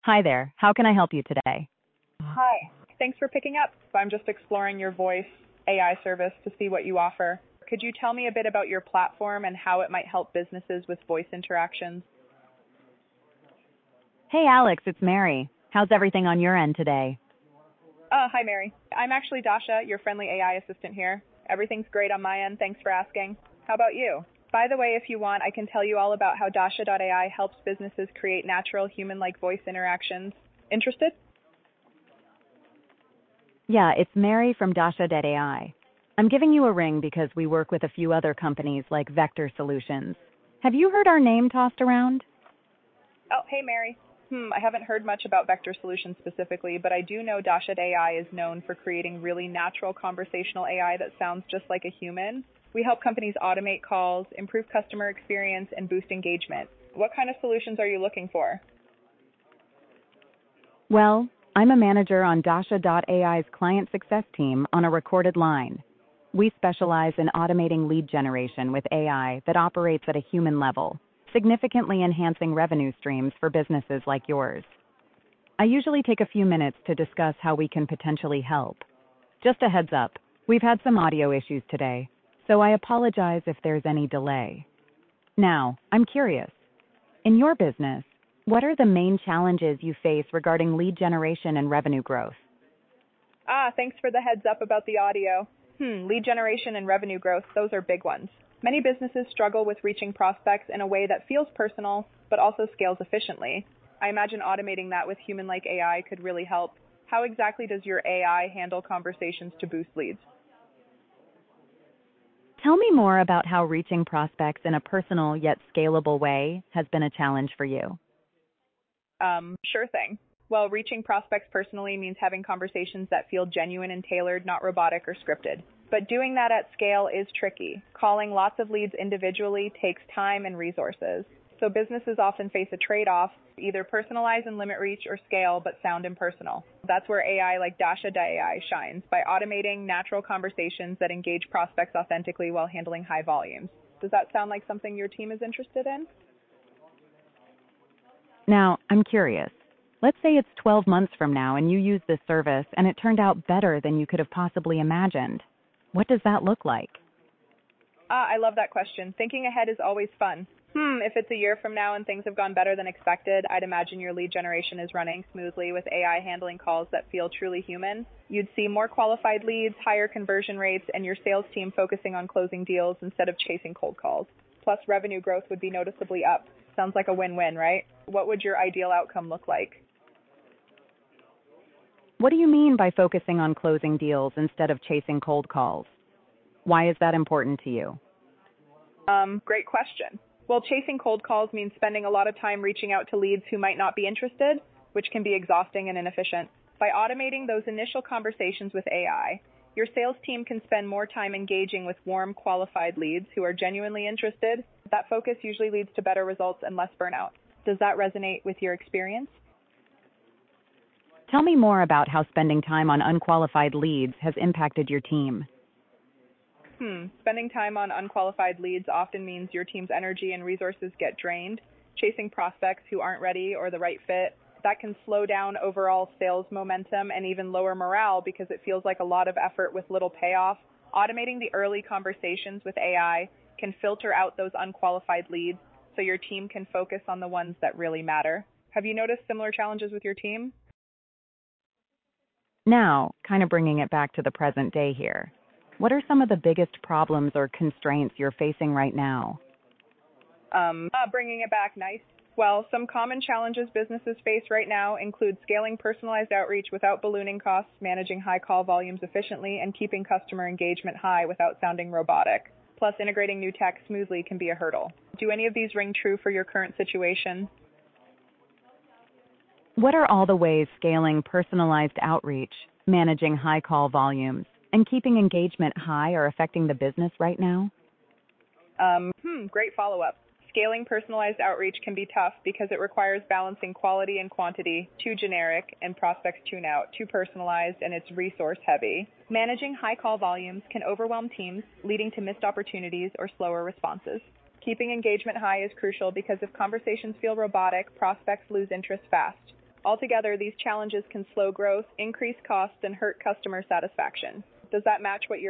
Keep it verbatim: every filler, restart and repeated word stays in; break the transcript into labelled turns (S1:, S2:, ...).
S1: Hi there. How can I help you today?
S2: Hi. Thanks for picking up. I'm just exploring your voice A I service to see what you offer. Could you tell me a bit about your platform and how it might help businesses with voice interactions?
S1: Hey, Alex, it's Mary. How's everything on your end today?
S2: Oh, hi, Mary. I'm actually Dasha, your friendly A I assistant here. Everything's great on my end. Thanks for asking. How about you? By the way, if you want, I can tell you all about how Dasha dot A I helps businesses create natural human-like voice interactions. Interested?
S1: Yeah, it's Mary from Dasha dot A I. I'm giving you a ring because we work with a few other companies like Vector Solutions. Have you heard our name tossed around?
S2: Oh, hey, Mary. Hmm, I haven't heard much about Vector Solutions specifically, but I do know Dasha dot A I is known for creating really natural conversational A I that sounds just like a human. We help companies automate calls, improve customer experience, and boost engagement. What kind of solutions are you looking for?
S1: Well, I'm a manager on Dasha dot A I's client success team on a recorded line. We specialize in automating lead generation with A I that operates at a human level, significantly enhancing revenue streams for businesses like yours. I usually take a few minutes to discuss how we can potentially help. Just a heads up, we've had some audio issues today, so I apologize if there's any delay. Now, I'm curious. In your business, what are the main challenges you face regarding lead generation and revenue growth?
S2: Ah, thanks for the heads up about the audio. Hmm, lead generation and revenue growth, those are big ones. Many businesses struggle with reaching prospects in a way that feels personal, but also scales efficiently. I imagine automating that with human-like A I could really help. How exactly does your A I handle conversations to boost leads?
S1: Tell me more about how reaching prospects in a personal yet scalable way has been a challenge for you.
S2: Um, sure thing. Well, reaching prospects personally means having conversations that feel genuine and tailored, not robotic or scripted. But doing that at scale is tricky. Calling lots of leads individually takes time and resources. So businesses often face a trade-off, either personalize and limit reach or scale but sound impersonal. That's where A I like Dasha dot A I shines, by automating natural conversations that engage prospects authentically while handling high volumes. Does that sound like something your team is interested in?
S1: Now, I'm curious. Let's say it's twelve months from now and you use this service and it turned out better than you could have possibly imagined. What does that look like?
S2: Ah, I love that question. Thinking ahead is always fun. Hmm, if it's a year from now and things have gone better than expected, I'd imagine your lead generation is running smoothly with A I handling calls that feel truly human. You'd see more qualified leads, higher conversion rates, and your sales team focusing on closing deals instead of chasing cold calls. Plus, revenue growth would be noticeably up. Sounds like a win-win, right? What would your ideal outcome look like?
S1: What do you mean by focusing on closing deals instead of chasing cold calls? Why is that important to you?
S2: Um, great question. Well, chasing cold calls means spending a lot of time reaching out to leads who might not be interested, which can be exhausting and inefficient. By automating those initial conversations with A I, your sales team can spend more time engaging with warm, qualified leads who are genuinely interested. That focus usually leads to better results and less burnout. Does that resonate with your experience?
S1: Tell me more about how spending time on unqualified leads has impacted your team.
S2: Hmm. Spending time on unqualified leads often means your team's energy and resources get drained. Chasing prospects who aren't ready or the right fit, that can slow down overall sales momentum and even lower morale because it feels like a lot of effort with little payoff. Automating the early conversations with A I can filter out those unqualified leads so your team can focus on the ones that really matter. Have you noticed similar challenges with your team?
S1: Now, kind of bringing it back to the present day here. What are some of the biggest problems or constraints you're facing right now?
S2: Um, uh, bringing it back, nice. Well, some common challenges businesses face right now include scaling personalized outreach without ballooning costs, managing high call volumes efficiently, and keeping customer engagement high without sounding robotic. Plus, integrating new tech smoothly can be a hurdle. Do any of these ring true for your current situation?
S1: What are all the ways scaling personalized outreach, managing high call volumes, and keeping engagement high are affecting the business right now?
S2: Um, hmm, great follow-up. Scaling personalized outreach can be tough because it requires balancing quality and quantity, too generic, and prospects tune out, too personalized, and it's resource heavy. Managing high call volumes can overwhelm teams, leading to missed opportunities or slower responses. Keeping engagement high is crucial because if conversations feel robotic, prospects lose interest fast. Altogether, these challenges can slow growth, increase costs, and hurt customer satisfaction. Does that match what you're